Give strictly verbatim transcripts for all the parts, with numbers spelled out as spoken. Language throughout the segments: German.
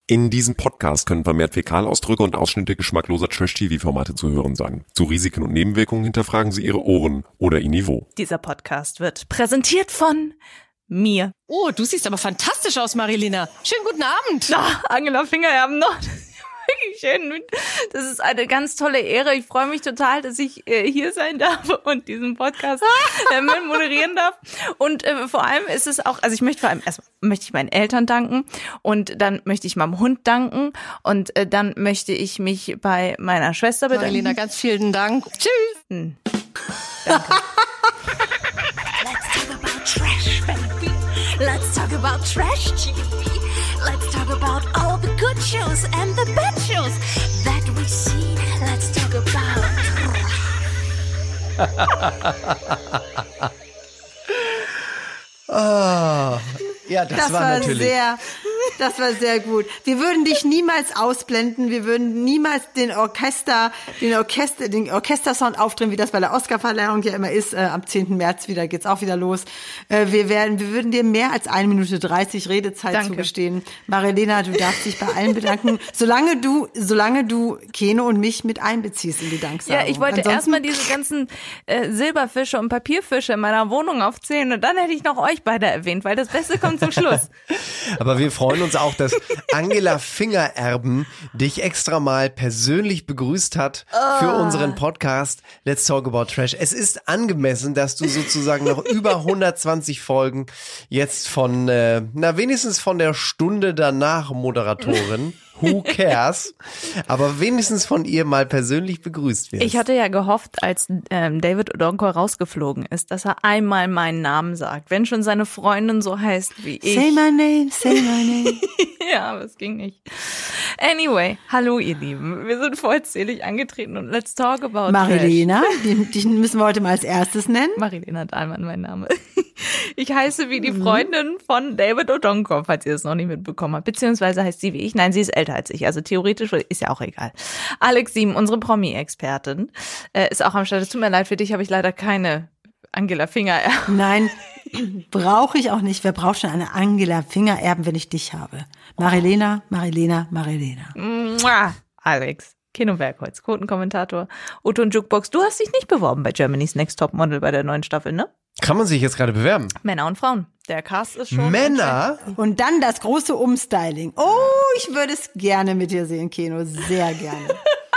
In diesem Podcast können vermehrt Fäkalausdrücke und Ausschnitte geschmackloser Trash-T V-Formate zu hören sein. Zu Risiken und Nebenwirkungen hinterfragen Sie Ihre Ohren oder Ihr Niveau. Dieser Podcast wird präsentiert von mir. Oh, du siehst aber fantastisch aus, Marilena. Schönen guten Abend. Na, Angela Fingererben noch. Wirklich schön. Das ist eine ganz tolle Ehre. Ich freue mich total, dass ich äh, hier sein darf und diesen Podcast äh, moderieren darf. Und äh, vor allem ist es auch, also ich möchte vor allem erstmal möchte ich meinen Eltern danken und dann möchte ich meinem Hund danken und äh, dann möchte ich mich bei meiner Schwester bedanken. Marilena, ganz vielen Dank. Tschüss. Hm. Danke. Let's talk about trash, baby. Let's talk about trash T V. Let's talk about all the good shows and the bad shows that we see. Let's talk about. Oh, ja, das, Das war, war natürlich. sehr, das war sehr gut. Wir würden dich niemals ausblenden. Wir würden niemals den Orchester, den Orchester, den Orchestersound aufdrehen, wie das bei der Oscarverleihung ja immer ist. Äh, am zehnten März wieder geht's auch wieder los. Äh, wir werden, wir würden dir mehr als eine Minute dreißig Redezeit Danke. zugestehen. Marilena, du darfst dich bei allen bedanken, solange du, solange du Keno und mich mit einbeziehst in die Danksagung. Ja, ich wollte Ansonsten- erstmal diese ganzen äh, Silberfische und Papierfische in meiner Wohnung aufzählen und dann hätte ich noch euch beide erwähnt, weil das Beste kommt zum Schluss. Aber wir freuen uns auch, dass Angela Fingererben dich extra mal persönlich begrüßt hat für unseren Podcast Let's Talk About Trash. Es ist angemessen, dass du sozusagen noch über hundertzwanzig Folgen jetzt von, äh, na wenigstens von der Stunde danach Moderatorin, who cares, aber wenigstens von ihr mal persönlich begrüßt wirst. Ich hatte ja gehofft, als ähm, David Odonkor rausgeflogen ist, dass er einmal meinen Namen sagt, wenn schon seine Freundin so heißt wie ich. Say my name, say my name. Ja, aber es ging nicht. Anyway, hallo ihr Lieben. Wir sind vollzählig angetreten und let's talk about Marilena, die, die müssen wir heute mal als erstes nennen. Trash. Marilena Dahlmann, mein Name. Ich heiße wie die Freundin von David Odonkor, falls ihr das noch nicht mitbekommen habt. Beziehungsweise heißt sie wie ich. Nein, sie ist älter als ich. Also theoretisch ist ja auch egal. Alex Sieben, unsere Promi-Expertin, äh, ist auch am Start. Es tut mir leid, für dich habe ich leider keine Angela Fingererben. Nein, brauche ich auch nicht. Wer braucht schon eine Angela Fingererben, wenn ich dich habe? Marilena, Marilena, Marilena. Mua. Alex, Keno Bergholz, Quotenkommentator, Otto und Jukebox. Du hast dich nicht beworben bei Germany's Next Top Model bei der neuen Staffel, ne? Kann man sich jetzt gerade bewerben? Männer und Frauen. Der Cast ist schon... Männer? Und dann das große Umstyling. Oh, ich würde es gerne mit dir sehen, Keno. Sehr gerne.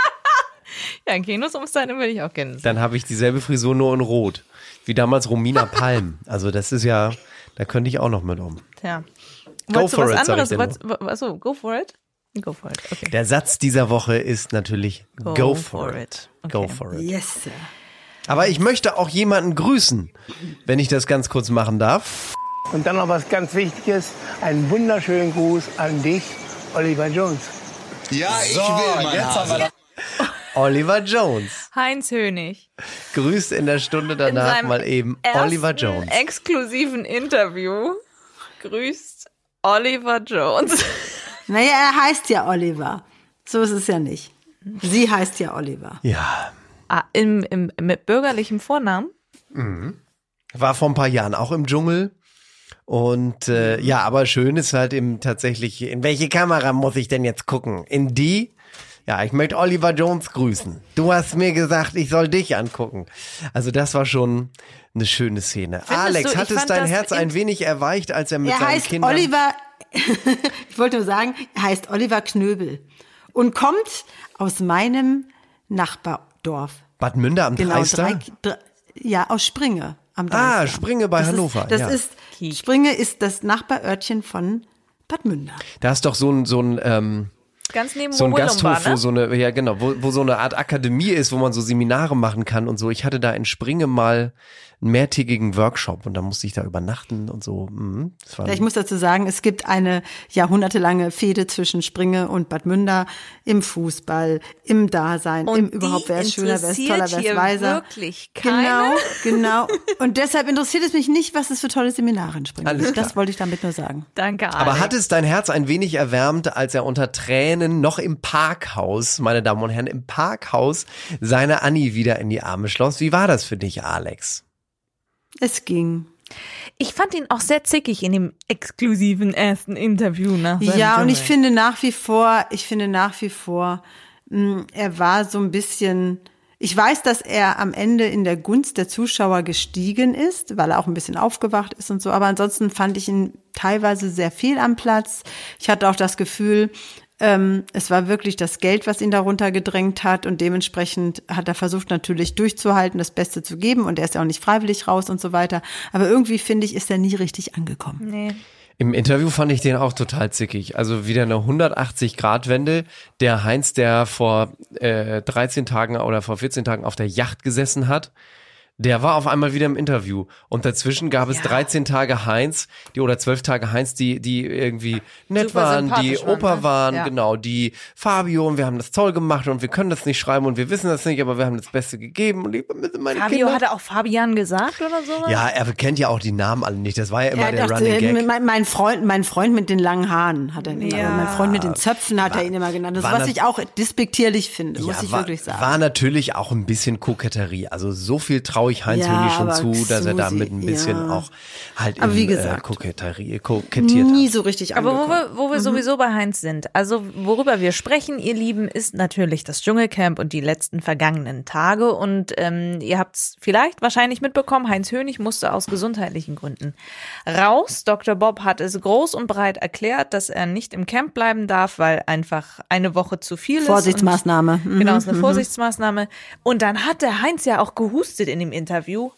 Ja, in Kinos umstylen würde ich auch gerne sehen. Dann habe ich dieselbe Frisur nur in Rot. Wie damals Romina Palm. Also das ist ja, da könnte ich auch noch mit um. Tja. Go Wolltest for du was it, sag ich anderes? dir Wolltest- Achso, go for it? Go for it, okay. Der Satz dieser Woche ist natürlich Go, Go for, for it. it. Go Okay. for it. Yes, sir. Aber ich möchte auch jemanden grüßen, wenn ich das ganz kurz machen darf. Und dann noch was ganz Wichtiges, einen wunderschönen Gruß an dich, Oliver Jones. Ja, ich will, mein Hase. Oliver Jones Heinz Hönig. grüßt in der Stunde In danach seinem mal eben ersten Oliver Jones. exklusiven Interview grüßt Oliver Jones. Naja, er heißt ja Oliver. So ist es ja nicht. Sie heißt ja Oliver. Ja, Ah, im, im, mit bürgerlichem Vornamen? war vor ein paar Jahren auch im Dschungel. Und äh, ja, aber schön ist halt eben tatsächlich, in welche Kamera muss ich denn jetzt gucken? In die? Ja, ich möchte Oliver Jones grüßen. Du hast mir gesagt, ich soll dich angucken. Also das war schon eine schöne Szene. Findest Alex, du, ich hat es fand dein das Herz ein in- wenig erweicht, als er mit Er seinen heißt Kindern... Oliver, ich wollte nur sagen, er heißt Oliver Knöbel und kommt aus meinem Nachbardorf. Bad Münder am Genau, Dreister? drei, drei, ja, aus Springe am Ah, Dreister. Springe bei das Hannover, Ist, das ja. ist, Springe ist das Nachbarörtchen von Bad Münder. Da ist doch so ein, so ein, ähm, Ganz neben so ein Willumba, Gasthof, wo ne? so eine, ja genau, wo, wo so eine Art Akademie ist, wo man so Seminare machen kann und so. Ich hatte da in Springe mal einen mehrtägigen Workshop und da musste ich da übernachten und so. Mhm, das war Ja, ich muss dazu sagen, es gibt eine jahrhundertelange Fehde zwischen Springe und Bad Münder im Fußball, im Dasein, Und im die überhaupt, wer ist schöner, wer ist toller, wer ist interessiert weiser. wirklich keiner. Genau, genau. Und deshalb interessiert es mich nicht, was es für tolle Seminare in Springe Alles gibt. klar. Das wollte ich damit nur sagen. Danke, Alex. Aber hat es dein Herz ein wenig erwärmt, als er unter Tränen noch im Parkhaus, meine Damen und Herren, im Parkhaus seine Annie wieder in die Arme schloss? Wie war das für dich, Alex? Es ging. Ich fand ihn auch sehr zickig in dem exklusiven ersten Interview nach seinem Ja, und Dschungel. ich finde nach wie vor, ich finde nach wie vor, mh, er war so ein bisschen, ich weiß, dass er am Ende in der Gunst der Zuschauer gestiegen ist, weil er auch ein bisschen aufgewacht ist und so, aber ansonsten fand ich ihn teilweise sehr fehl am Platz. Ich hatte auch das Gefühl, Ähm, es war wirklich das Geld, was ihn darunter gedrängt hat und dementsprechend hat er versucht natürlich durchzuhalten, das Beste zu geben und er ist ja auch nicht freiwillig raus und so weiter. Aber irgendwie finde ich, ist er nie richtig angekommen. Nee. Im Interview fand ich den auch total zickig. Also wieder eine hundertachtzig-Grad-Wende. Der Heinz, der vor äh, dreizehn Tagen oder vor vierzehn Tagen auf der Yacht gesessen hat, der war auf einmal wieder im Interview. Und dazwischen gab es ja. dreizehn Tage Heinz, die oder zwölf Tage Heinz, die die irgendwie nett Super waren, die sympathisch waren, Opa ne? waren, Ja. genau, die Fabio und wir haben das toll gemacht und wir können das nicht schreiben und wir wissen das nicht, aber wir haben das Beste gegeben und liebe meine Fabio Kinder. hat er auch Fabian gesagt oder sowas? Ja, er kennt ja auch die Namen alle nicht. Das war ja immer Er der dachte, Running Gag. mein, mein Freund, mein Freund mit den langen Haaren hat er ihn Ja. immer, mein Freund mit den Zöpfen hat er ihn immer genannt. Das, war was nat- ich auch despektierlich finde, muss Ja, ich war, wirklich sagen. war natürlich auch ein bisschen Koketterie. Also so viel traue ich Heinz Ja, Hönig schon aber zu, dass er Susi, damit ein bisschen ja. auch halt Aber in wie äh, gesagt, Koketterie, kokettiert Nie hat. so richtig Aber wo angekommen. wir, wo wir sowieso bei Heinz sind, also worüber wir sprechen, ihr Lieben, ist natürlich das Dschungelcamp und die letzten vergangenen Tage. Und ähm, ihr habt es vielleicht wahrscheinlich mitbekommen, Heinz Hönig musste aus gesundheitlichen Gründen raus. Doktor Bob hat es groß und breit erklärt, dass er nicht im Camp bleiben darf, weil einfach eine Woche zu viel ist. Vorsichtsmaßnahme. Und, genau, ist eine Vorsichtsmaßnahme. Und dann hat der Heinz ja auch gehustet in dem Interview.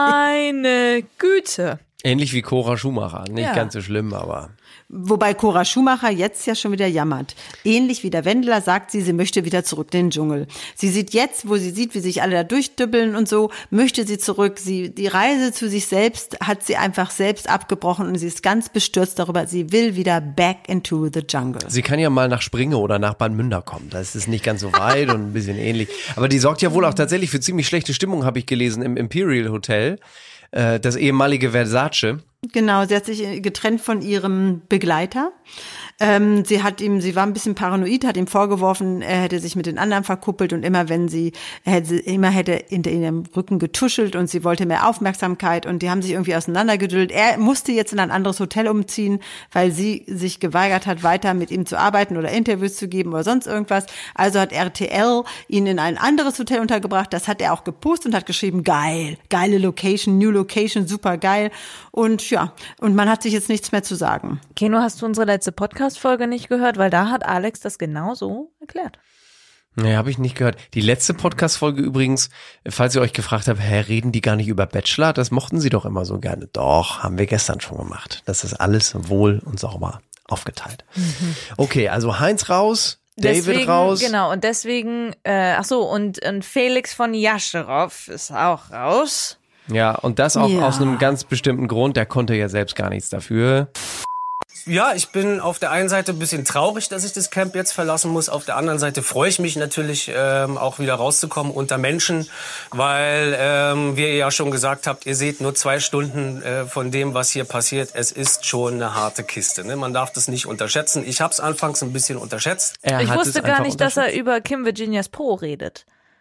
Meine Güte. Ähnlich wie Cora Schumacher. Nicht Ja. ganz so schlimm, aber Wobei Cora Schumacher jetzt ja schon wieder jammert. Ähnlich wie der Wendler sagt sie, sie möchte wieder zurück in den Dschungel. Sie sieht jetzt, wo sie sieht, wie sich alle da durchdübbeln und so, möchte sie zurück. Sie, die Reise zu sich selbst hat sie einfach selbst abgebrochen und sie ist ganz bestürzt darüber. Sie will wieder back into the jungle. sie kann ja mal nach Springe oder nach Bad Münder kommen. Das ist nicht ganz so weit und ein bisschen ähnlich. Aber die sorgt ja wohl auch tatsächlich für ziemlich schlechte Stimmung, habe ich gelesen, im Imperial Hotel. Äh, das ehemalige Versace. Genau, sie hat sich getrennt von ihrem Begleiter. Ähm, sie hat ihm, sie war ein bisschen paranoid, hat ihm vorgeworfen, er hätte sich mit den anderen verkuppelt und immer wenn sie, er hätte, immer hätte hinter ihrem Rücken getuschelt und sie wollte mehr Aufmerksamkeit und die haben sich irgendwie auseinandergedüllt. Er musste jetzt in ein anderes Hotel umziehen, weil sie sich geweigert hat, weiter mit ihm zu arbeiten oder Interviews zu geben oder sonst irgendwas. Also hat R T L ihn in ein anderes Hotel untergebracht. Das hat er auch gepostet und hat geschrieben, geil, geile Location, New Location, super geil. Und ja, und man hat sich jetzt nichts mehr zu sagen. Keno, hast du unsere letzte Podcast-Folge nicht gehört? Weil da hat Alex das genau so erklärt. Nee, habe ich nicht gehört. Die letzte Podcast-Folge übrigens, falls ihr euch gefragt habt, hä, reden die gar nicht über Bachelor? Das mochten sie doch immer so gerne. Doch, haben wir gestern schon gemacht. Das ist alles wohl und sauber aufgeteilt. Mhm. Okay, also Heinz raus, David Deswegen, raus. Genau, und deswegen, äh, ach so, und, und Felix von Jascherow ist auch raus. Ja, und das auch Ja. aus einem ganz bestimmten Grund. Der konnte ja selbst gar nichts dafür. Ja, ich bin auf der einen Seite ein bisschen traurig, dass ich das Camp jetzt verlassen muss. Auf der anderen Seite freue ich mich natürlich ähm, auch wieder rauszukommen unter Menschen, weil, ähm, wie ihr ja schon gesagt habt, ihr seht nur zwei Stunden äh, von dem, was hier passiert. Es ist schon eine harte Kiste. Ne? Man darf das nicht unterschätzen. Ich habe es anfangs ein bisschen unterschätzt. Er Ich hat wusste es gar einfach nicht, dass er unterschätzt. über Kim Virginias Po redet.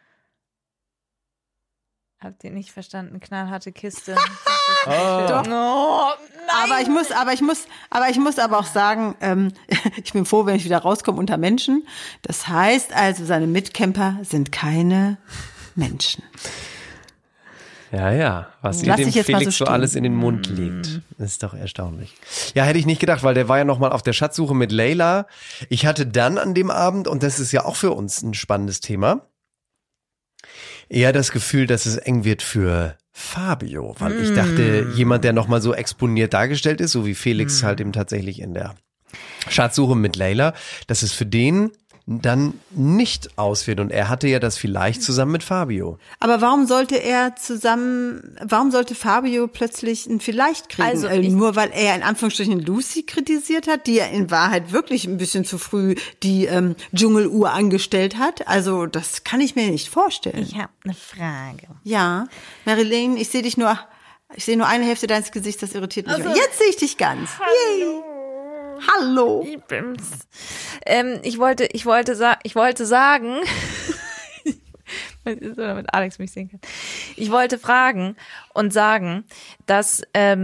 Habt ihr nicht verstanden? Knallharte Kiste. Oh. Doch. Oh, Aber ich muss, aber ich muss, aber ich muss aber auch sagen, ähm, ich bin froh, wenn ich wieder rauskomme unter Menschen. Das heißt also, seine Mitcamper sind keine Menschen. Ja, ja, was ihr Lass dem ich jetzt mal Felix so so stehen. alles in den Mund legt. Das ist doch erstaunlich. Ja, hätte ich nicht gedacht, weil der war ja nochmal auf der Schatzsuche mit Layla. Ich hatte dann an dem Abend, und das ist ja auch für uns ein spannendes Thema, eher das Gefühl, dass es eng wird für Fabio, weil ich dachte, jemand, der nochmal so exponiert dargestellt ist, so wie Felix halt eben tatsächlich in der Schatzsuche mit Layla, dass es für den dann nicht auswählt. Und er hatte ja das vielleicht zusammen mit Fabio. Aber warum sollte er zusammen, warum sollte Fabio plötzlich ein Vielleicht kriegen? Also äh, ich- nur weil er in Anführungsstrichen Lucy kritisiert hat, die ja in Wahrheit wirklich ein bisschen zu früh die ähm, Dschungeluhr angestellt hat. Also das kann ich mir nicht vorstellen. Ich habe eine Frage. Ja, Marilyn, ich sehe dich nur, ich sehe nur eine Hälfte deines Gesichts, das irritiert mich. Also- Jetzt sehe ich dich ganz. Yay. Hallo. Ich bin's. Ähm, ich wollte, ich wollte, sa- ich wollte sagen, damit Alex mich sehen kann. Ich wollte fragen und sagen, dass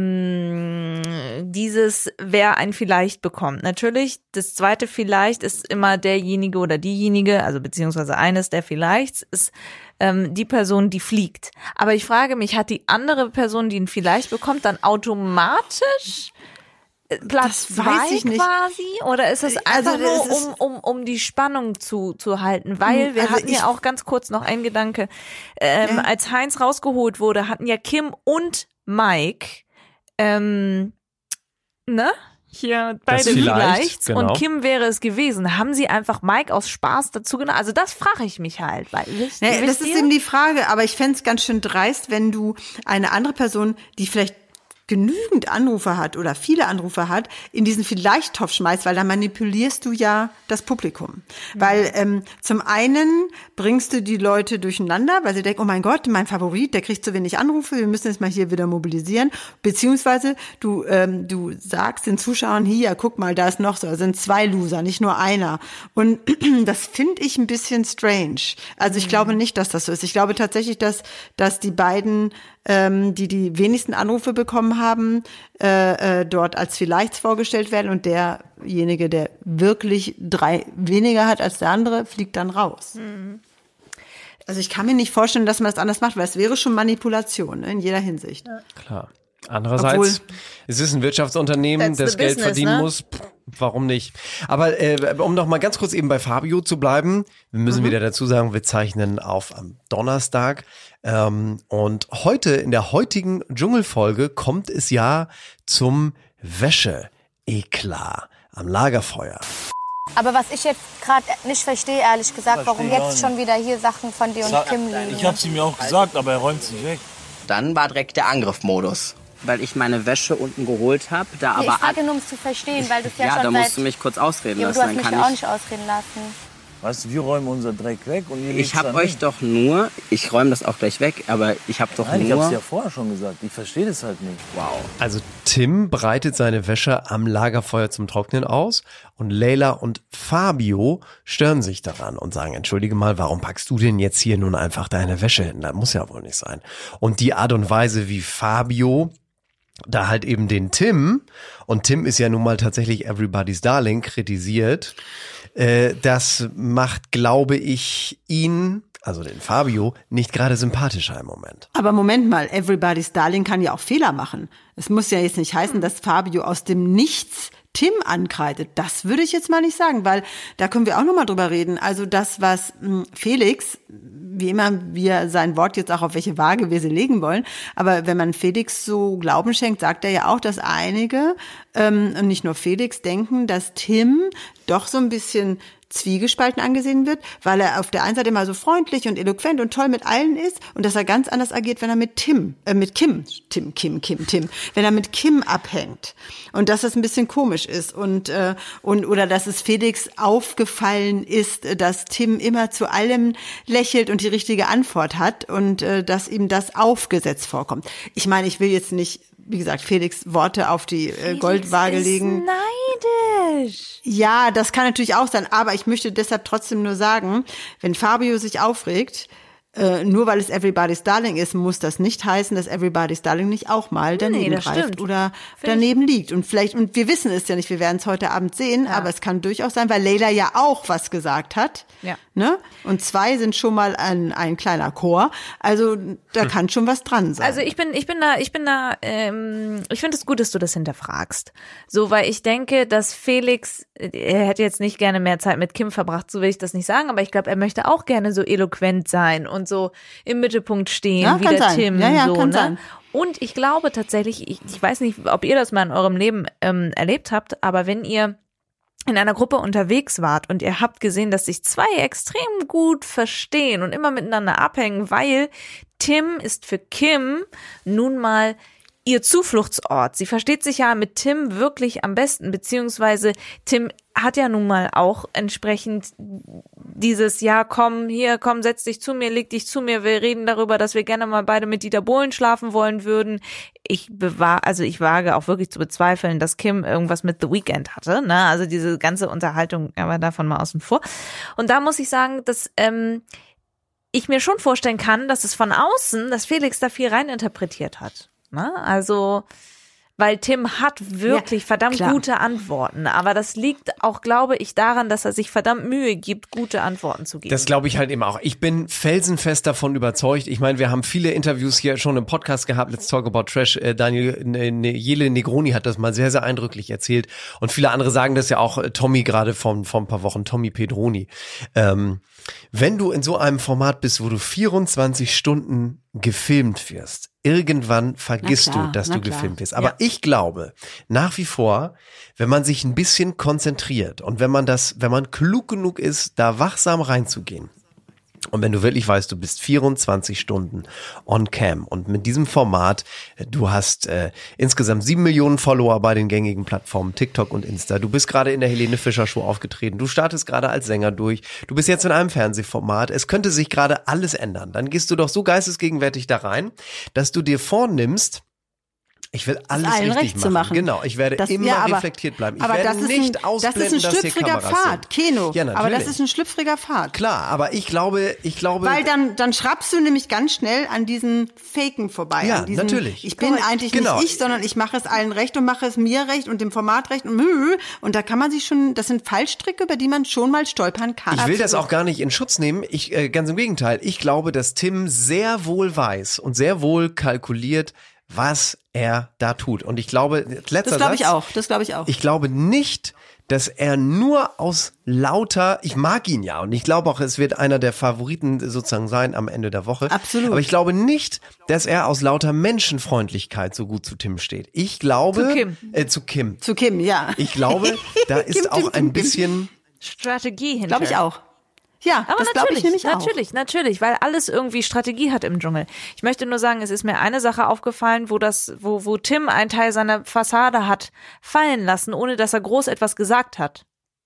ähm, dieses, wer ein Vielleicht bekommt. Natürlich, das zweite Vielleicht ist immer derjenige oder diejenige, also beziehungsweise eines der Vielleichts ist ähm, die Person, die fliegt. Aber ich frage mich, hat die andere Person, die ein Vielleicht bekommt, dann automatisch Platz zwei quasi? Oder ist es einfach also, nur, um, um, um die Spannung zu, zu halten? Weil wir also hatten ja auch ganz kurz noch einen Gedanke. Ähm, ja. Als Heinz rausgeholt wurde, hatten ja Kim und Mike, ähm, ne? Hier beide vielleicht. Genau. Und Kim wäre es gewesen. Haben sie einfach Mike aus Spaß dazu genommen? Also das frage ich mich halt. Weil, wisst, ja, wisst das ihr? ist eben die Frage. Aber ich fände es ganz schön dreist, wenn du eine andere Person, die vielleicht genügend Anrufe hat oder viele Anrufe hat, in diesen Vielleicht-Topf schmeißt, weil da manipulierst du ja das Publikum. Mhm. Weil ähm, zum einen bringst du die Leute durcheinander, weil sie denken, oh mein Gott, mein Favorit, der kriegt zu wenig Anrufe, wir müssen jetzt mal hier wieder mobilisieren. Beziehungsweise du ähm, du sagst den Zuschauern, hier, guck mal, da ist noch so, da sind zwei Loser, nicht nur einer. Und das finde ich ein bisschen strange. Also ich mhm. glaube nicht, dass das so ist. Ich glaube tatsächlich, dass dass die beiden ähm, die die wenigsten Anrufe bekommen haben, äh, äh, dort als vielleicht vorgestellt werden und derjenige, der wirklich drei weniger hat als der andere, fliegt dann raus. Mhm. Also ich kann mir nicht vorstellen, dass man das anders macht, weil es wäre schon Manipulation, ne, in jeder Hinsicht. Ja. Klar. Andererseits, Obwohl, es ist ein Wirtschaftsunternehmen, das Geld business, verdienen ne? muss. Pff, warum nicht? Aber äh, um noch mal ganz kurz eben bei Fabio zu bleiben, wir müssen mhm. wieder dazu sagen, wir zeichnen auf am Donnerstag. Ähm, und heute, in der heutigen Dschungelfolge, kommt es ja zum Wäsche-Eklat am Lagerfeuer. Aber was ich jetzt gerade nicht verstehe, ehrlich gesagt, warum jetzt schon wieder hier Sachen von dir und Kim liegen. Ich hab's ihm ja auch gesagt, aber er räumt sie weg. Dann war direkt der Angriffmodus. Weil ich meine Wäsche unten geholt habe, da nee, aber... Ich frage nur, um es zu verstehen, weil du es ja, ja schon da seit... musst du mich kurz ausreden ja, lassen. du hast dann mich kann ja ich auch nicht ausreden lassen. Weißt du, wir räumen unser Dreck weg und ihr Ich habe euch doch nur... Ich räume das auch gleich weg, aber ich habe doch Nein, nur... ich hab's ja vorher schon gesagt. Ich verstehe das halt nicht. Wow. Also Tim breitet seine Wäsche am Lagerfeuer zum Trocknen aus und Leila und Fabio stören sich daran und sagen, entschuldige mal, warum packst du denn jetzt hier nun einfach deine Wäsche hin? Das muss ja wohl nicht sein. Und die Art und Weise, wie Fabio da halt eben den Tim, und Tim ist ja nun mal tatsächlich Everybody's Darling, kritisiert, äh, das macht, glaube ich, ihn, also den Fabio, nicht gerade sympathischer im Moment. Aber Moment mal, Everybody's Darling kann ja auch Fehler machen. Es muss ja jetzt nicht heißen, dass Fabio aus dem Nichts Tim ankreidet. Das würde ich jetzt mal nicht sagen, weil da können wir auch noch mal drüber reden. Also das, was mh, Felix, wie immer wir sein Wort jetzt auch auf welche Waage wir sie legen wollen, aber wenn man Felix so Glauben schenkt, sagt er ja auch, dass einige, ähm, und nicht nur Felix, denken, dass Tim doch so ein bisschen zwiegespalten angesehen wird, weil er auf der einen Seite immer so freundlich und eloquent und toll mit allen ist und dass er ganz anders agiert, wenn er mit Tim, äh, mit Kim, Tim, Kim, Kim, Tim, wenn er mit Kim abhängt und dass das ein bisschen komisch ist und äh, und oder dass es Felix aufgefallen ist, dass Tim immer zu allem lächelt und die richtige Antwort hat und äh, dass ihm das aufgesetzt vorkommt. Ich meine, ich will jetzt nicht, wie gesagt, Felix Worte auf die äh, Goldwaage legen. Neidisch. Ja, das kann natürlich auch sein, aber ich möchte deshalb trotzdem nur sagen, wenn Fabio sich aufregt, äh, nur weil es Everybody's Darling ist, muss das nicht heißen, dass Everybody's Darling nicht auch mal daneben nee, greift stimmt. oder Find daneben liegt. Und vielleicht, und wir wissen es ja nicht, wir werden es heute Abend sehen, ja. aber es kann durchaus sein, weil Leila ja auch was gesagt hat. Ja. Ne? Und zwei sind schon mal ein, ein kleiner Chor. Also da hm. kann schon was dran sein. Also ich bin, ich bin da, ich bin da, ähm, ich finde es gut, dass du das hinterfragst. So, weil ich denke, dass Felix, er hätte jetzt nicht gerne mehr Zeit mit Kim verbracht, so will ich das nicht sagen, aber ich glaube, er möchte auch gerne so eloquent sein und so im Mittelpunkt stehen, ja, wie der sein. Tim. Ja, ja, so, kann ne? sein. Und ich glaube tatsächlich, ich, ich weiß nicht, ob ihr das mal in eurem Leben ähm, erlebt habt, aber wenn ihr in einer Gruppe unterwegs wart und ihr habt gesehen, dass sich zwei extrem gut verstehen und immer miteinander abhängen, weil Tim ist für Kim nun mal ihr Zufluchtsort. Sie versteht sich ja mit Tim wirklich am besten, beziehungsweise Tim hat ja nun mal auch entsprechend dieses, ja komm, hier, komm, setz dich zu mir, leg dich zu mir, wir reden darüber, dass wir gerne mal beide mit Dieter Bohlen schlafen wollen würden. Ich bewahr, also ich wage auch wirklich zu bezweifeln, dass Kim irgendwas mit The Weeknd hatte, ne, also diese ganze Unterhaltung, aber davon mal außen vor. Und da muss ich sagen, dass, ähm, ich mir schon vorstellen kann, dass es von außen, dass Felix da viel reininterpretiert hat. Ne? Also, weil Tim hat wirklich ja, verdammt klar. gute Antworten. Aber das liegt auch, glaube ich, daran, dass er sich verdammt Mühe gibt, gute Antworten zu geben. Das glaube ich halt eben auch. Ich bin felsenfest davon überzeugt. Ich meine, wir haben viele Interviews hier schon im Podcast gehabt. Let's Talk About Trash. Äh, Daniel ne, Jele Negroni hat das mal sehr, sehr eindrücklich erzählt. Und viele andere sagen das ja auch. Äh, Tommy gerade vor, vor ein paar Wochen, Tommy Pedroni. Ähm, wenn du in so einem Format bist, wo du vierundzwanzig Stunden gefilmt wirst, irgendwann vergisst klar, du, dass du klar. gefilmt wirst. Aber ja. ich glaube nach wie vor, wenn man sich ein bisschen konzentriert und wenn man das, wenn man klug genug ist, da wachsam reinzugehen, und wenn du wirklich weißt, du bist vierundzwanzig Stunden on cam und mit diesem Format, du hast äh, insgesamt sieben Millionen Follower bei den gängigen Plattformen TikTok und Insta, du bist gerade in der Helene Fischer Show aufgetreten, du startest gerade als Sänger durch, du bist jetzt in einem Fernsehformat, es könnte sich gerade alles ändern. Dann gehst du doch so geistesgegenwärtig da rein, dass du dir vornimmst, ich will alles richtig machen. machen. Genau, ich werde das, immer ja, aber, reflektiert bleiben. Ich aber werde das ist nicht ein, ausblenden, das ist ein schlüpfriger Pfad, Keno. Ja, aber das ist ein schlüpfriger Pfad. Klar, aber ich glaube, ich glaube... Weil dann, dann schraubst du nämlich ganz schnell an diesen Faken vorbei. Ja, an diesen, natürlich. Ich bin eigentlich genau. nicht ich, sondern ich mache es allen recht und mache es mir recht und dem Format recht und und da kann man sich schon, das sind Fallstricke, über die man schon mal stolpern kann. Ich will das auch gar nicht in Schutz nehmen. Ich, äh, ganz im Gegenteil. Ich glaube, dass Tim sehr wohl weiß und sehr wohl kalkuliert, was er da tut. Und ich glaube, letzter Das glaube ich Satz, auch, das glaube ich auch. Ich glaube nicht, dass er nur aus lauter, ich mag ihn ja und ich glaube auch, es wird einer der Favoriten sozusagen sein am Ende der Woche. Absolut. Aber ich glaube nicht, dass er aus lauter Menschenfreundlichkeit so gut zu Tim steht. Ich glaube, zu Kim. Äh, zu Kim. Zu Kim, ja. Ich glaube, da ist Kim, auch Kim, ein Kim, bisschen Strategie hinter. Glaube ich auch. Ja, aber das glaube ich nämlich auch. Natürlich, natürlich, weil alles irgendwie Strategie hat im Dschungel. Ich möchte nur sagen, es ist mir eine Sache aufgefallen, wo das, wo, wo Tim einen Teil seiner Fassade hat fallen lassen, ohne dass er groß etwas gesagt hat.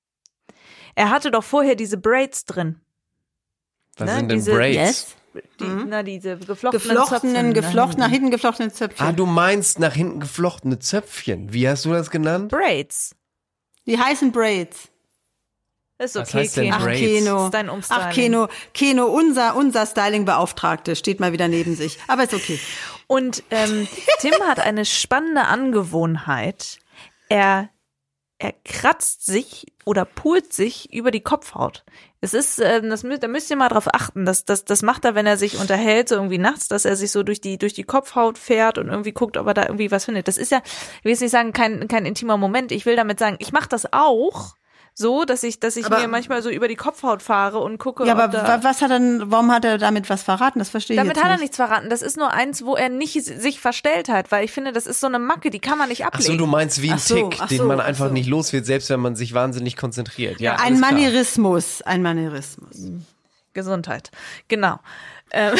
Er hatte doch vorher diese Braids drin. Was ne? sind denn diese, Braids? Yes. Die, mhm. Na, diese geflochtenen geflochtenen, Zöpfchen. geflochten, nach hinten geflochtene Zöpfchen. Ah, du meinst nach hinten geflochtene Zöpfchen. Wie hast du das genannt? Braids. Die heißen Braids. Ist okay, Was heißt denn Ach, Braids? Keno. Das ist dein Umstyling. Ach, Keno, Keno, unser, unser Styling-Beauftragte steht mal wieder neben sich. Aber ist okay. Und ähm, Tim hat eine spannende Angewohnheit. Er, er kratzt sich oder pult sich über die Kopfhaut. Es ist, äh, das, da müsst ihr mal drauf achten. Das, das, das macht er, wenn er sich unterhält, so irgendwie nachts, dass er sich so durch die, durch die Kopfhaut fährt und irgendwie guckt, ob er da irgendwie was findet. Das ist ja, ich will jetzt nicht sagen, kein, kein intimer Moment. Ich will damit sagen, ich mache das auch. So, dass ich, dass ich aber, mir manchmal so über die Kopfhaut fahre und gucke. Ja, aber ob da, was hat er denn, warum hat er damit was verraten? Das verstehe ich damit jetzt hat er nicht. nichts verraten. Das ist nur eins, wo er nicht sich verstellt hat, weil ich finde, das ist so eine Macke, die kann man nicht ablegen. Ach so, du meinst wie ein Ach so, Tick, ach den so, man ach einfach so. nicht los wird, selbst wenn man sich wahnsinnig konzentriert. Ja, ein Manierismus, ein Manierismus. Gesundheit, genau. Ähm.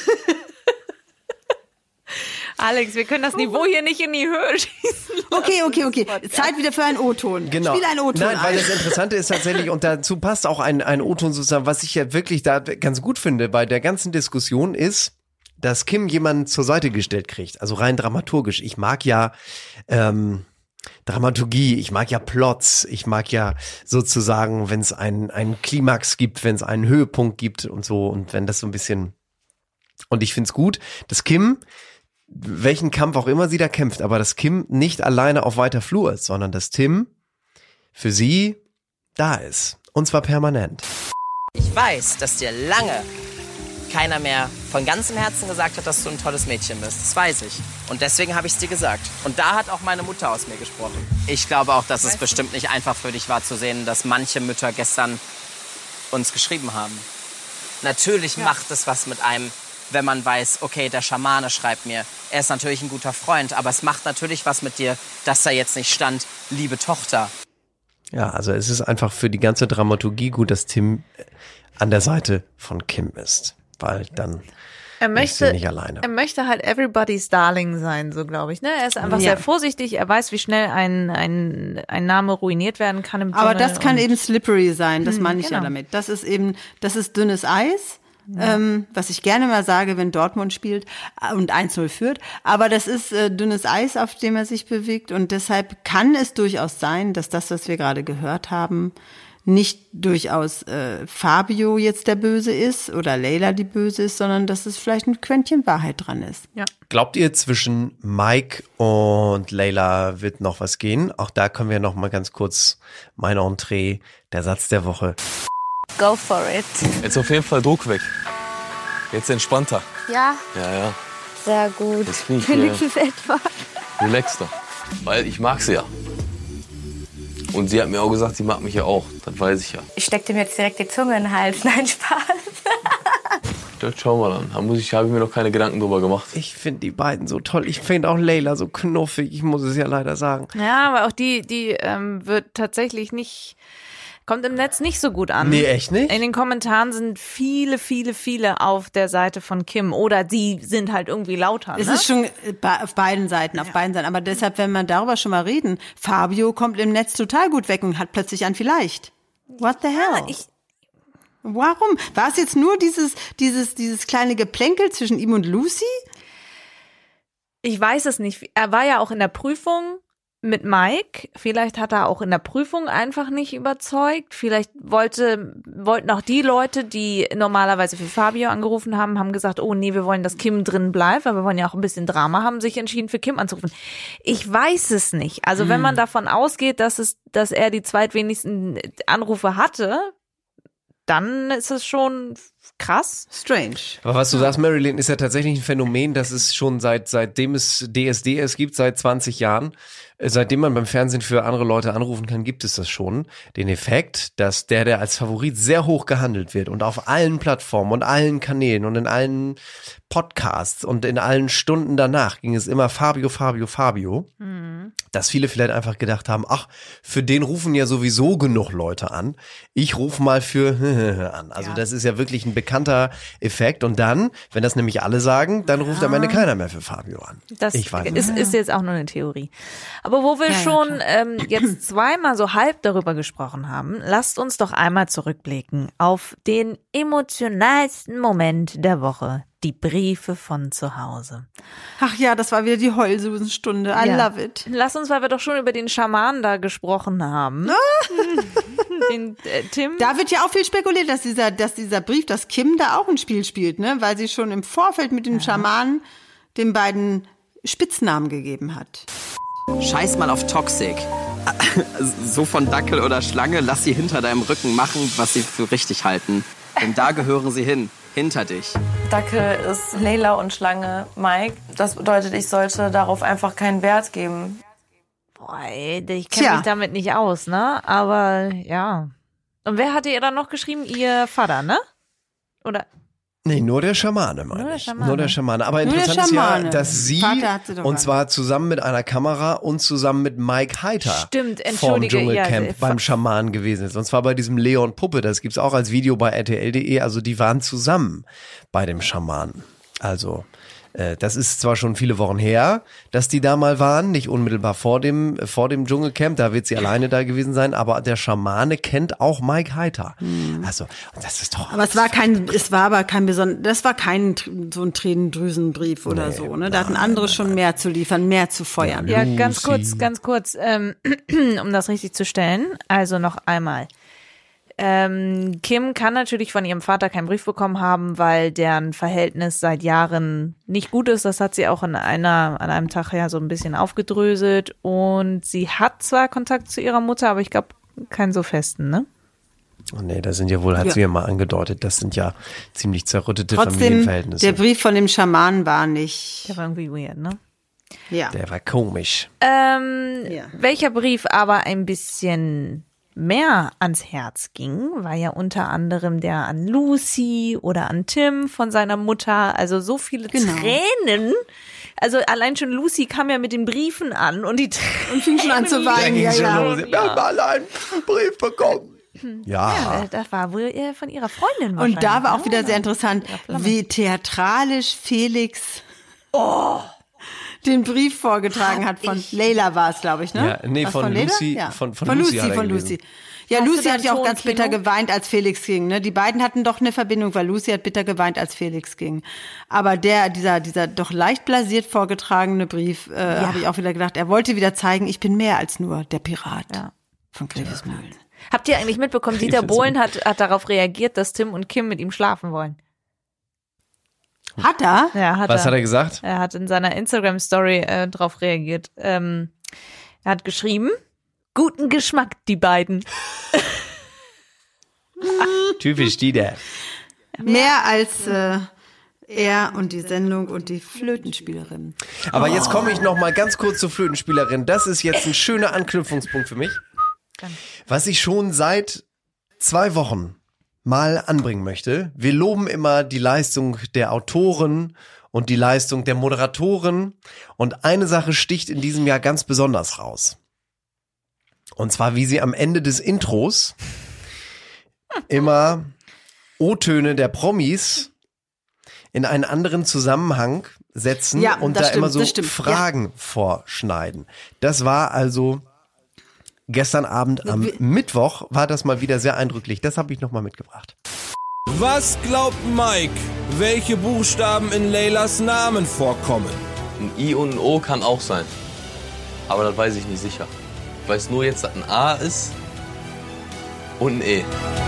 Alex, wir können das Niveau hier nicht in die Höhe schießen. Okay, okay, okay. Zeit wieder für einen O-Ton. Genau. Spiel einen O-Ton. Nein, weil ein. das Interessante ist tatsächlich, und dazu passt auch ein, ein O-Ton sozusagen, was ich ja wirklich da ganz gut finde bei der ganzen Diskussion ist, dass Kim jemanden zur Seite gestellt kriegt. Also rein dramaturgisch. Ich mag ja ähm, Dramaturgie, ich mag ja Plots, ich mag ja sozusagen, wenn es einen, einen Klimax gibt, wenn es einen Höhepunkt gibt und so, und wenn das so ein bisschen, und ich find's gut, dass Kim, welchen Kampf auch immer sie da kämpft, aber dass Kim nicht alleine auf weiter Flur ist, sondern dass Tim für sie da ist. Und zwar permanent. Ich weiß, dass dir lange keiner mehr von ganzem Herzen gesagt hat, dass du ein tolles Mädchen bist. Das weiß ich. Und deswegen habe ich es dir gesagt. Und da hat auch meine Mutter aus mir gesprochen. Ich glaube auch, dass es bestimmt nicht einfach für dich war zu sehen, dass manche Mütter gestern uns geschrieben haben. Natürlich ja. macht es was mit einem, wenn man weiß, okay, der Schamane schreibt mir. Er ist natürlich ein guter Freund, aber es macht natürlich was mit dir, dass da jetzt nicht stand, liebe Tochter. Ja, also es ist einfach für die ganze Dramaturgie gut, dass Tim an der Seite von Kim ist, weil dann er möchte, ist sie nicht alleine. Er möchte halt everybody's darling sein, so glaube ich. Ne? Er ist einfach ja. sehr vorsichtig, er weiß, wie schnell ein, ein, ein Name ruiniert werden kann im Dschungel. Aber das kann eben slippery sein, das hm, meine ich genau. ja damit. Das ist eben, das ist dünnes Eis. Ja. Ähm, was ich gerne mal sage, wenn Dortmund spielt und eins null führt. Aber das ist äh, dünnes Eis, auf dem er sich bewegt. Und deshalb kann es durchaus sein, dass das, was wir gerade gehört haben, nicht durchaus äh, Fabio jetzt der Böse ist oder Leila die Böse ist, sondern dass es vielleicht ein Quäntchen Wahrheit dran ist. Ja. Glaubt ihr, zwischen Mike und Leila wird noch was gehen? Auch da können wir noch mal ganz kurz mein Entree, der Satz der Woche. Go for it. Jetzt auf jeden Fall Druck weg. Jetzt entspannter. Ja, Ja, ja. sehr gut. Jetzt bin ich Wenigstens etwa. relaxter. Weil ich mag sie ja. Und sie hat mir auch gesagt, sie mag mich ja auch. Das weiß ich ja. Ich steck dem jetzt direkt die Zunge in den Hals. Nein, Spaß. Das schauen wir dann. Da muss ich, habe ich mir noch keine Gedanken drüber gemacht. Ich finde die beiden so toll. Ich finde auch Leila so knuffig. Ich muss es ja leider sagen. Ja, aber auch die, die ähm, wird tatsächlich nicht, kommt im Netz nicht so gut an. Nee, echt nicht? In den Kommentaren sind viele, viele, viele auf der Seite von Kim. Oder die sind halt irgendwie lauter. Es ne? ist schon bei- auf beiden Seiten, auf beiden Seiten. Aber deshalb, wenn wir darüber schon mal reden, Fabio kommt im Netz total gut weg und hat plötzlich ein Vielleicht. What the hell? ich- Warum? War es jetzt nur dieses, dieses, dieses kleine Geplänkel zwischen ihm und Lucy? Ich weiß es nicht. Er war ja auch in der Prüfung mit Mike. Vielleicht hat er auch in der Prüfung einfach nicht überzeugt. Vielleicht wollte, wollten auch die Leute, die normalerweise für Fabio angerufen haben, haben gesagt, oh nee, wir wollen, dass Kim drin bleibt, weil wir wollen ja auch ein bisschen Drama haben, sich entschieden für Kim anzurufen. Ich weiß es nicht. Also wenn man davon ausgeht, dass es, dass er die zweitwenigsten Anrufe hatte, dann ist es schon krass. Strange. Aber was du sagst, Marilyn, ist ja tatsächlich ein Phänomen, das es schon seit seitdem es D S D S gibt, seit zwanzig Jahren. Äh, Seitdem man beim Fernsehen für andere Leute anrufen kann, gibt es das schon. Den Effekt, dass der, der als Favorit sehr hoch gehandelt wird und auf allen Plattformen und allen Kanälen und in allen Podcasts und in allen Stunden danach ging es immer Fabio, Fabio, Fabio. Mhm. Dass viele vielleicht einfach gedacht haben, ach, für den rufen ja sowieso genug Leute an. Ich rufe mal für an. Also das ist ja wirklich ein bekannter Effekt. Und dann, wenn das nämlich alle sagen, dann ruft am Ende keiner mehr für Fabio an. Das ich weiß ist, nicht. ist jetzt auch nur eine Theorie. Aber wo wir Ja, ja, schon ähm, jetzt zweimal so halb darüber gesprochen haben, lasst uns doch einmal zurückblicken auf den emotionalsten Moment der Woche. Die Briefe von zu Hause. Ach ja, das war wieder die Heulsusenstunde. I Ja. love it. Lass uns, weil wir doch schon über den Schaman da gesprochen haben. den äh, Tim. Da wird ja auch viel spekuliert, dass dieser, dass dieser Brief, dass Kim da auch ein Spiel spielt, ne? Weil sie schon im Vorfeld mit dem Schamanen den beiden Spitznamen gegeben hat. Scheiß mal auf Toxic. So von Dackel oder Schlange, lass sie hinter deinem Rücken machen, was sie für richtig halten. Denn da gehören sie hin. Hinter dich. Dackel ist Leila und Schlange Mike. Das bedeutet, ich sollte darauf einfach keinen Wert geben. Boah, ey, ich kenne Tja. mich damit nicht aus, ne? Aber ja. Und wer hatte ihr dann noch geschrieben? Ihr Vater, ne? Oder? Nee, nur der Schamane, meine Nur der ich. Schamane. Nur der Schamane. Aber Nur der interessant ist ja, Schamane. dass sie, Vater hat sie doch und gar zwar zusammen mit einer Kamera und zusammen mit Mike Heiter Stimmt, vorm entschuldige, Dschungelcamp ja, beim Schamanen gewesen ist. Und zwar bei diesem Leon Puppe, das gibt's auch als Video bei R T L punkt de. Also die waren zusammen bei dem Schamanen. Also äh, das ist zwar schon viele Wochen her, dass die da mal waren, nicht unmittelbar vor dem vor dem Dschungelcamp, da wird sie alleine da gewesen sein, aber der Schamane kennt auch Mike Heiter. Also, und das ist doch... Aber es war kein, es war aber kein besonderes, das war kein tr- so ein Tränendrüsenbrief oder Nee, so, ne? Da hatten andere schon mehr zu liefern, mehr zu feuern. Ja, ganz Lucy. kurz, ganz kurz, ähm, um das richtig zu stellen. Also noch einmal. Ähm, Kim kann natürlich von ihrem Vater keinen Brief bekommen haben, weil deren Verhältnis seit Jahren nicht gut ist. Das hat sie auch in einer, an einem Tag ja so ein bisschen aufgedröselt. Und sie hat zwar Kontakt zu ihrer Mutter, aber ich glaube, keinen so festen, ne? Oh nee, das sind ja wohl, hat Ja. sie ja mal angedeutet, das sind ja ziemlich zerrüttete Trotzdem, Familienverhältnisse. der Brief von dem Schamanen war nicht, Der war irgendwie weird, ne? ja. Der war komisch. Ähm, Ja. Welcher Brief aber ein bisschen mehr ans Herz ging, war ja unter anderem der an Lucy oder an Tim von seiner Mutter. Also so viele Genau. Tränen. Also allein schon Lucy kam ja mit den Briefen an und die Tränen. Und fing schon an zu weinen, ja, ja. Wir haben alle einen Brief bekommen. Ja. Ja, das war wohl eher von ihrer Freundin wahrscheinlich. Und da war auch ne? wieder sehr interessant, wie theatralisch Felix den Brief vorgetragen hat von Leila war es, glaube ich, ne? Ja, nee, Was, von Leila? Lucy- Ja. von- von von Lucy Lucy, hat er von gelesen. Lucy. Ja, Hast du Lucy da hat ja auch einen ganz Ton, bitter Kino? geweint, als Felix ging, ne? Die beiden hatten doch eine Verbindung, weil Lucy hat bitter geweint, als Felix ging. Aber der, dieser, dieser doch leicht blasiert vorgetragene Brief, äh, habe ich auch wieder gedacht, er wollte wieder zeigen, ich bin mehr als nur der Pirat Ja. von Grevismühlen. Habt ihr eigentlich mitbekommen, Dieter Bohlen hat, hat darauf reagiert, dass Tim und Kim mit ihm schlafen wollen? Hat er? Ja, hat Was er. hat er gesagt? Er hat in seiner Instagram-Story äh, darauf reagiert. Ähm, er hat geschrieben, guten Geschmack, die beiden. Typisch Dieter. Mehr als äh, er und die Sendung und die Flötenspielerin. Aber jetzt komme ich noch mal ganz kurz zur Flötenspielerin. Das ist jetzt ein schöner Anknüpfungspunkt für mich. Was ich schon seit zwei Wochen mal anbringen möchte. Wir loben immer die Leistung der Autoren und die Leistung der Moderatoren. Und eine Sache sticht in diesem Jahr ganz besonders raus. Und zwar, wie sie am Ende des Intros immer O-Töne der Promis in einen anderen Zusammenhang setzen Ja, und das da stimmt, immer so das stimmt, Fragen ja. vorschneiden. Das war also gestern Abend am Mittwoch, war das mal wieder sehr eindrücklich. Das habe ich nochmal mitgebracht. Was glaubt Mike, welche Buchstaben in Leylas Namen vorkommen? Ein I und ein O kann auch sein. Aber das weiß ich nicht sicher. Ich weiß nur jetzt, dass ein A ist und ein E.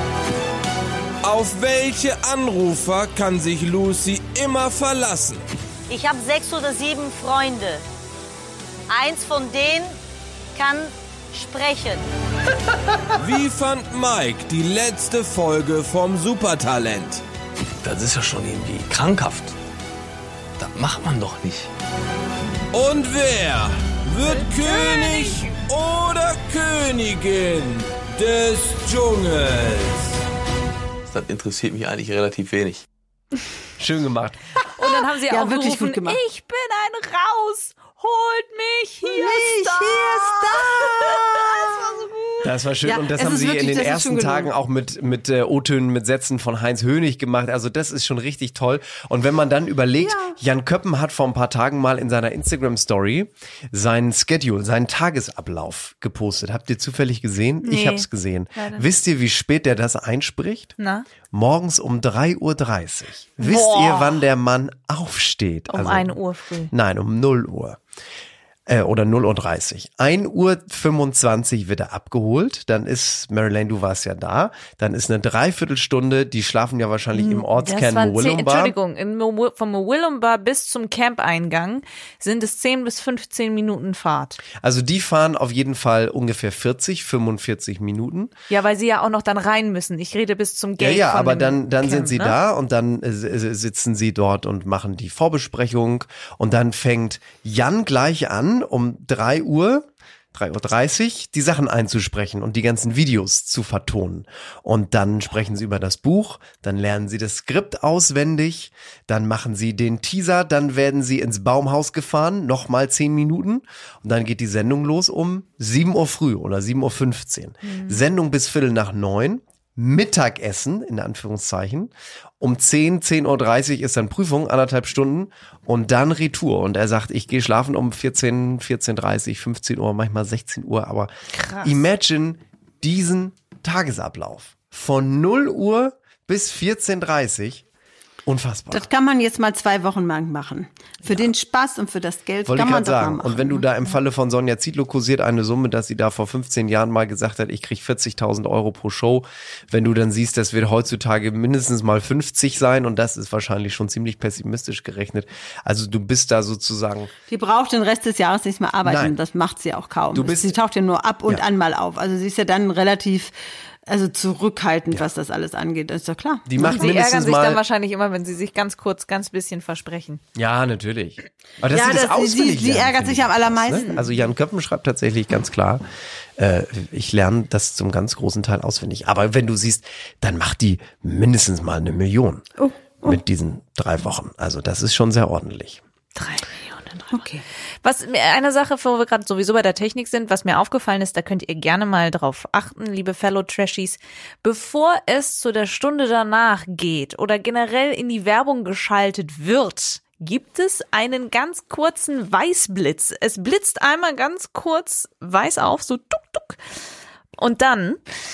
Auf welche Anrufer kann sich Lucy immer verlassen? Ich habe sechs oder sieben Freunde. Eins von denen kann sprechen. Wie fand Mike die letzte Folge vom Supertalent? Das ist ja schon irgendwie krankhaft. Das macht man doch nicht. Und wer wird König oder Königin des Dschungels? Das interessiert mich eigentlich relativ wenig. Schön gemacht. Und dann haben sie Ja, auch wirklich gerufen, gut gemacht. ich bin ein Raus, holt mich, hier Mich, ist da. hier ist da. Das war so gut. Das war schön Ja, und das es haben ist sie wirklich- in den das ist ersten schon gelungen. Tagen auch mit, mit äh, O-Tönen, mit Sätzen von Heinz Hönig gemacht. Also das ist schon richtig toll. Und wenn man dann überlegt, Jan Köppen hat vor ein paar Tagen mal in seiner Instagram-Story seinen Schedule, seinen Tagesablauf gepostet. Habt ihr zufällig gesehen? Ich Nee, hab's gesehen. leider. Wisst ihr, wie spät der das einspricht? Na? Morgens um drei Uhr dreißig. Wisst Boah. ihr, wann der Mann aufsteht? Um ein Uhr früh. Nein, um null Uhr. Äh, oder null Uhr dreißig. ein Uhr fünfundzwanzig wird er abgeholt. Dann ist, Marilyn, du warst ja da. Dann ist eine Dreiviertelstunde, die schlafen ja wahrscheinlich im Ortskern Das waren zehn, Mowillumbah. Entschuldigung, in Mo, vom Mowillumbah bis zum Campeingang sind es zehn bis fünfzehn Minuten Fahrt. Also die fahren auf jeden Fall ungefähr vierzig, fünfundvierzig Minuten. Ja, weil sie ja auch noch dann rein müssen. Ich rede bis zum Gate. Ja, ja, von aber dem dann, dann Camp, sind sie ne? da und dann äh, sitzen sie dort und machen die Vorbesprechung und dann fängt Jan gleich an, um drei Uhr, drei Uhr dreißig, die Sachen einzusprechen und die ganzen Videos zu vertonen. Und dann sprechen sie über das Buch, dann lernen sie das Skript auswendig, dann machen sie den Teaser, dann werden sie ins Baumhaus gefahren, nochmal zehn Minuten und dann geht die Sendung los um sieben Uhr früh oder sieben Uhr fünfzehn. Mhm. Sendung bis Viertel nach neun. Mittagessen, in Anführungszeichen. Um zehn, zehn Uhr dreißig ist dann Prüfung, anderthalb Stunden und dann Retour. Und er sagt, ich gehe schlafen um vierzehn, vierzehn Uhr dreißig, fünfzehn Uhr, manchmal sechzehn Uhr. Aber Krass. imagine diesen Tagesablauf. Von null Uhr bis vierzehn Uhr dreißig. Unfassbar. Das kann man jetzt mal zwei Wochen lang machen. Für den Spaß und für das Geld Wollte kann ich man gerade das mal sagen. machen. Und wenn du da im Falle von Sonja Zietlow kursiert eine Summe, dass sie da vor fünfzehn Jahren mal gesagt hat, ich krieg vierzigtausend Euro pro Show. Wenn du dann siehst, das wird heutzutage mindestens mal fünfzig sein und das ist wahrscheinlich schon ziemlich pessimistisch gerechnet. Also du bist da sozusagen... Die braucht den Rest des Jahres nicht mehr arbeiten. Nein. Das macht sie auch kaum. Du bist- sie taucht ja nur ab und Ja. an mal auf. Also sie ist ja dann relativ also zurückhaltend, was das alles angeht. Das ist ja klar. Die macht Sie ärgern mindestens sich mal... dann wahrscheinlich immer, wenn sie sich ganz kurz, ganz bisschen versprechen. Ja, natürlich. Aber dass Ja, sie das das- sie- auswendig sie lernen, ärgert finde sich ich am krass, allermeisten. Ne? Also Jan Köppen schreibt tatsächlich ganz klar, äh, ich lerne das zum ganz großen Teil auswendig. Aber wenn du siehst, dann macht die mindestens mal eine Million Oh, oh. mit diesen drei Wochen. Also das ist schon sehr ordentlich. Drei Millionen. Okay. Was mir eine Sache, wo wir gerade sowieso bei der Technik sind, was mir aufgefallen ist, da könnt ihr gerne mal drauf achten, liebe Fellow Trashies, bevor es zu der Stunde danach geht oder generell in die Werbung geschaltet wird, gibt es einen ganz kurzen Weißblitz. Es blitzt einmal ganz kurz weiß auf, so tuk tuk. Und dann,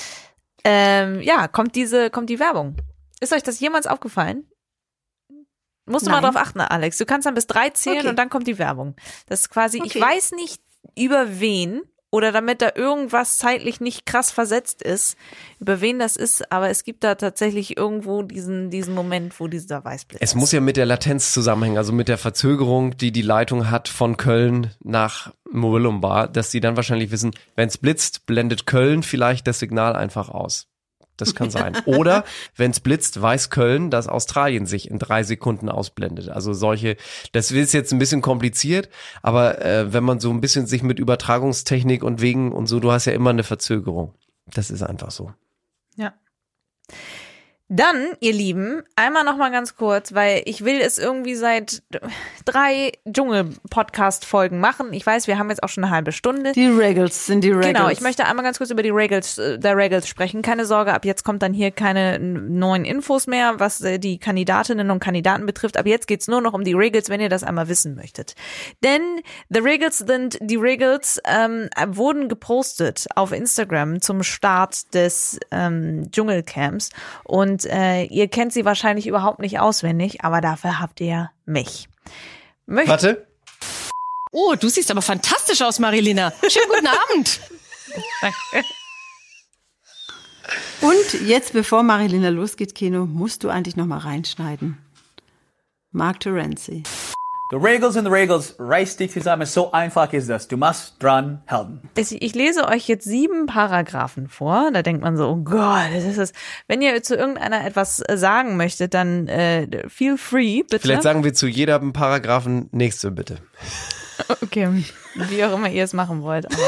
ähm, ja, kommt diese, kommt die Werbung. Ist euch das jemals aufgefallen? Musst du Nein. mal drauf achten, Alex. Du kannst dann bis drei zählen Okay. und dann kommt die Werbung. Das ist quasi, ich Okay. weiß nicht über wen oder damit da irgendwas zeitlich nicht krass versetzt ist, über wen das ist, aber es gibt da tatsächlich irgendwo diesen, diesen Moment, wo dieser Weißblitz Es ist. muss ja mit der Latenz zusammenhängen, also mit der Verzögerung, die die Leitung hat von Köln nach Moellumbar, dass die dann wahrscheinlich wissen, wenn es blitzt, blendet Köln vielleicht das Signal einfach aus. Das kann sein. Oder wenn es blitzt, weiß Köln, dass Australien sich in drei Sekunden ausblendet. Also solche, das ist jetzt ein bisschen kompliziert, aber äh, wenn man so ein bisschen sich mit Übertragungstechnik und Wegen und so, du hast ja immer eine Verzögerung. Das ist einfach so. Ja. Dann, ihr Lieben, einmal noch mal ganz kurz, weil ich will es irgendwie seit drei Dschungel-Podcast-Folgen machen. Ich weiß, wir haben jetzt auch schon eine halbe Stunde. Die Regals sind die Regals. Genau, ich möchte einmal ganz kurz über die Regals, äh, der Regals sprechen. Keine Sorge, ab jetzt kommt dann hier keine neuen Infos mehr, was äh, die Kandidatinnen und Kandidaten betrifft. Ab jetzt geht's nur noch um die Regals, wenn ihr das einmal wissen möchtet. Denn The Regals sind, die Regals ähm, wurden gepostet auf Instagram zum Start des ähm, Dschungelcamps und Und äh, ihr kennt sie wahrscheinlich überhaupt nicht auswendig, aber dafür habt ihr mich. Möcht- Warte. Oh, du siehst aber fantastisch aus, Marilina. Schönen guten Abend. Und jetzt, bevor Marilina losgeht, Keno, musst du eigentlich noch mal reinschneiden. Mark Terenzi. The Regals und the Regals, reiß dich zusammen, so einfach ist das. Du musst dran halten. Ich lese euch jetzt sieben Paragraphen vor. Da denkt man so, oh Gott, das ist das. Wenn ihr zu irgendeiner etwas sagen möchtet, dann äh, feel free, bitte. Vielleicht sagen wir zu jedem Paragraphen nächste, bitte. Okay, wie auch immer ihr es machen wollt. Aber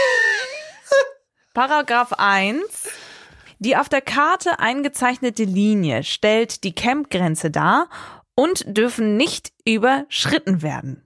Paragraph eins. Die auf der Karte eingezeichnete Linie stellt die Campgrenze dar und dürfen nicht überschritten werden.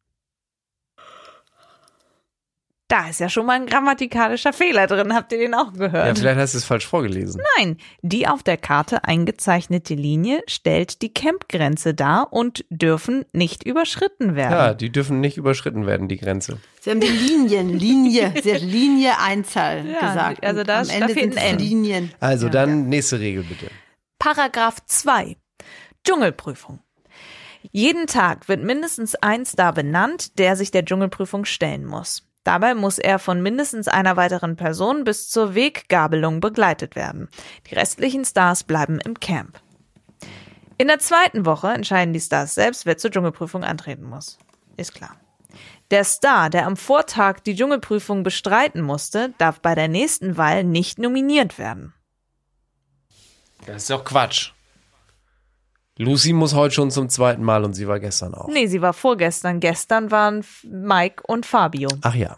Da ist ja schon mal ein grammatikalischer Fehler drin. Habt ihr den auch gehört? Ja, vielleicht hast du es falsch vorgelesen. Nein, die auf der Karte eingezeichnete Linie stellt die Campgrenze dar und dürfen nicht überschritten werden. Ja, die dürfen nicht überschritten werden, die Grenze. Sie haben die Linien, Linie, sie hat Linie, Einzahl Ja, gesagt. also Und da- am da Ende fehlt sind ein es N. Linien. Also Ja. dann nächste Regel bitte. Paragraph zwei. Dschungelprüfung. Jeden Tag wird mindestens ein Star benannt, der sich der Dschungelprüfung stellen muss. Dabei muss er von mindestens einer weiteren Person bis zur Weggabelung begleitet werden. Die restlichen Stars bleiben im Camp. In der zweiten Woche entscheiden die Stars selbst, wer zur Dschungelprüfung antreten muss. Ist klar. Der Star, der am Vortag die Dschungelprüfung bestreiten musste, darf bei der nächsten Wahl nicht nominiert werden. Das ist doch Quatsch. Lucy muss heute schon zum zweiten Mal und sie war gestern auch. Nee, sie war vorgestern. Gestern waren Mike und Fabio. Ach ja.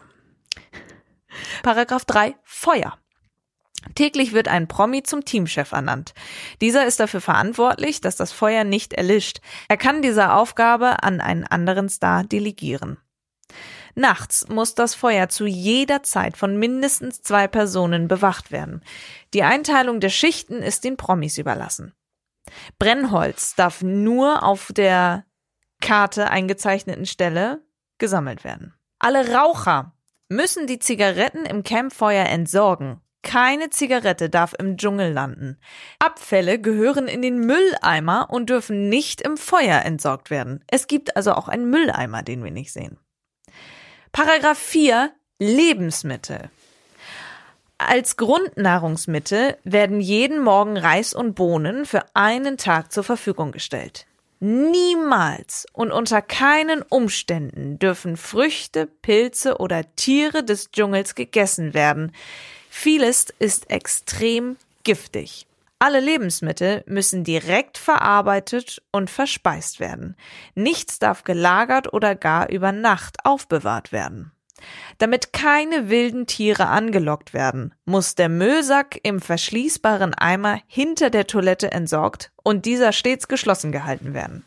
Paragraph drei. Feuer. Täglich wird ein Promi zum Teamchef ernannt. Dieser ist dafür verantwortlich, dass das Feuer nicht erlischt. Er kann diese Aufgabe an einen anderen Star delegieren. Nachts muss das Feuer zu jeder Zeit von mindestens zwei Personen bewacht werden. Die Einteilung der Schichten ist den Promis überlassen. Brennholz darf nur auf der Karte eingezeichneten Stelle gesammelt werden. Alle Raucher müssen die Zigaretten im Campfeuer entsorgen. Keine Zigarette darf im Dschungel landen. Abfälle gehören in den Mülleimer und dürfen nicht im Feuer entsorgt werden. Es gibt also auch einen Mülleimer, den wir nicht sehen. Paragraph vier. Lebensmittel. Als Grundnahrungsmittel werden jeden Morgen Reis und Bohnen für einen Tag zur Verfügung gestellt. Niemals und unter keinen Umständen dürfen Früchte, Pilze oder Tiere des Dschungels gegessen werden. Vieles ist extrem giftig. Alle Lebensmittel müssen direkt verarbeitet und verspeist werden. Nichts darf gelagert oder gar über Nacht aufbewahrt werden. Damit keine wilden Tiere angelockt werden, muss der Müllsack im verschließbaren Eimer hinter der Toilette entsorgt und dieser stets geschlossen gehalten werden.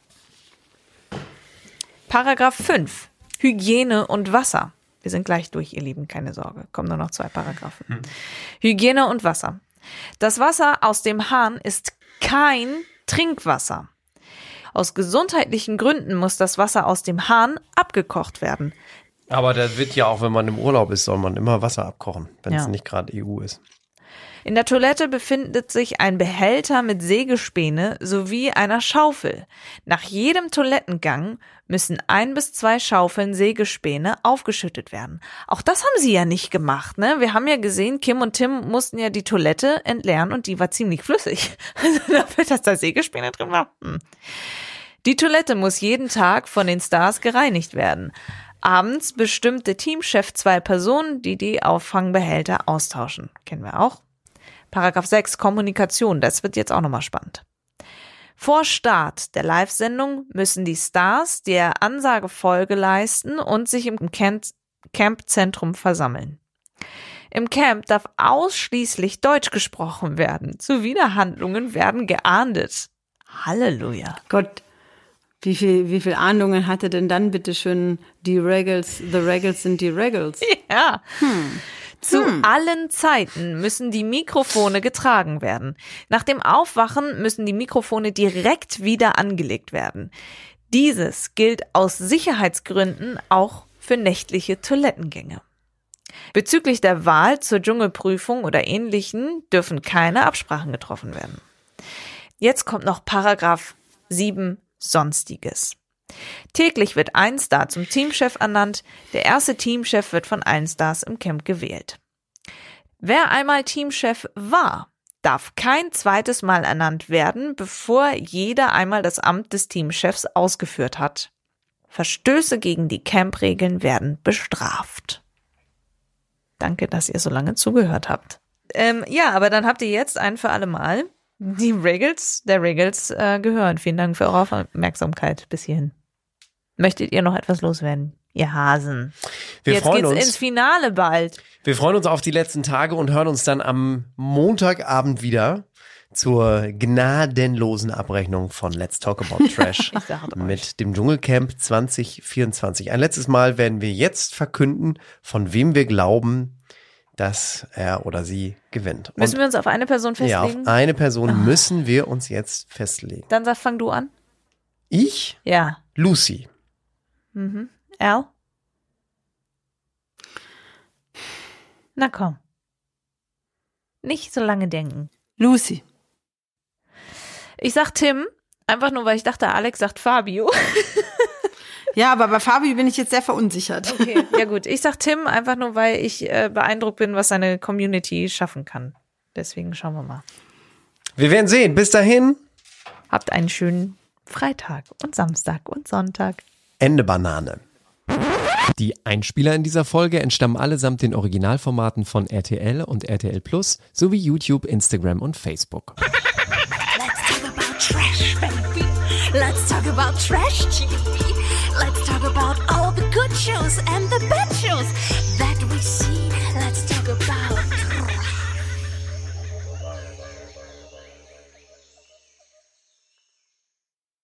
Paragraph fünf. Hygiene und Wasser. Wir sind gleich durch, ihr Lieben, keine Sorge. Kommen nur noch zwei Paragraphen. Hm. Hygiene und Wasser. Das Wasser aus dem Hahn ist kein Trinkwasser. Aus gesundheitlichen Gründen muss das Wasser aus dem Hahn abgekocht werden. Aber da wird ja auch, wenn man im Urlaub ist, soll man immer Wasser abkochen, wenn es Ja. nicht gerade E U ist. In der Toilette befindet sich ein Behälter mit Sägespäne sowie einer Schaufel. Nach jedem Toilettengang müssen ein bis zwei Schaufeln Sägespäne aufgeschüttet werden. Auch das haben sie ja nicht gemacht, ne? Wir haben ja gesehen, Kim und Tim mussten ja die Toilette entleeren und die war ziemlich flüssig. Also dafür, dass da Sägespäne drin war. Hm. Die Toilette muss jeden Tag von den Stars gereinigt werden. Abends bestimmt der Teamchef zwei Personen, die die Auffangbehälter austauschen. Kennen wir auch. Paragraph sechs, Kommunikation. Das wird jetzt auch nochmal spannend. Vor Start der Live-Sendung müssen die Stars der Ansage Folge leisten und sich im Camp- Campzentrum versammeln. Im Camp darf ausschließlich Deutsch gesprochen werden. Zuwiderhandlungen werden geahndet. Halleluja. Gott, wie viel, wie viel Ahndungen hatte denn dann bitte schön die Regals, the Regals sind die Regals? Ja. Hm. Zu Hm. allen Zeiten müssen die Mikrofone getragen werden. Nach dem Aufwachen müssen die Mikrofone direkt wieder angelegt werden. Dieses gilt aus Sicherheitsgründen auch für nächtliche Toilettengänge. Bezüglich der Wahl zur Dschungelprüfung oder Ähnlichen dürfen keine Absprachen getroffen werden. Jetzt kommt noch Paragraph sieben Sonstiges. Täglich wird ein Star zum Teamchef ernannt. Der erste Teamchef wird von allen Stars im Camp gewählt. Wer einmal Teamchef war, darf kein zweites Mal ernannt werden, bevor jeder einmal das Amt des Teamchefs ausgeführt hat. Verstöße gegen die Camp-Regeln werden bestraft. Danke, dass ihr so lange zugehört habt. Ähm, ja, aber dann habt ihr jetzt ein für alle Mal die Regals der Regals äh, gehört. Vielen Dank für eure Aufmerksamkeit bis hierhin. Möchtet ihr noch etwas loswerden, ihr Hasen? Wir Jetzt freuen geht's uns. ins Finale bald. Wir freuen uns auf die letzten Tage und hören uns dann am Montagabend wieder zur gnadenlosen Abrechnung von Let's Talk About Trash Ich sag euch. mit dem Dschungelcamp zwanzig vierundzwanzig. Ein letztes Mal werden wir jetzt verkünden, von wem wir glauben, dass er oder sie gewinnt. Müssen Und wir uns auf eine Person ja, festlegen? auf eine Person Ah. müssen wir uns jetzt festlegen. Dann sag, fang du an. Ich? Ja. Lucy. Mhm. Al? Na komm. Nicht so lange denken. Lucy. Ich sag Tim, einfach nur, weil ich dachte, Alex sagt Fabio. Ja, aber bei Fabio bin ich jetzt sehr verunsichert. Okay, ja gut. Ich sag Tim, einfach nur, weil ich äh, beeindruckt bin, was seine Community schaffen kann. Deswegen schauen wir mal. Wir werden sehen. Bis dahin. Habt einen schönen Freitag und Samstag und Sonntag. Ende Banane. Die Einspieler in dieser Folge entstammen allesamt den Originalformaten von R T L und R T L Plus sowie YouTube, Instagram und Facebook. Let's talk about trash, baby. Let's talk about trash T V.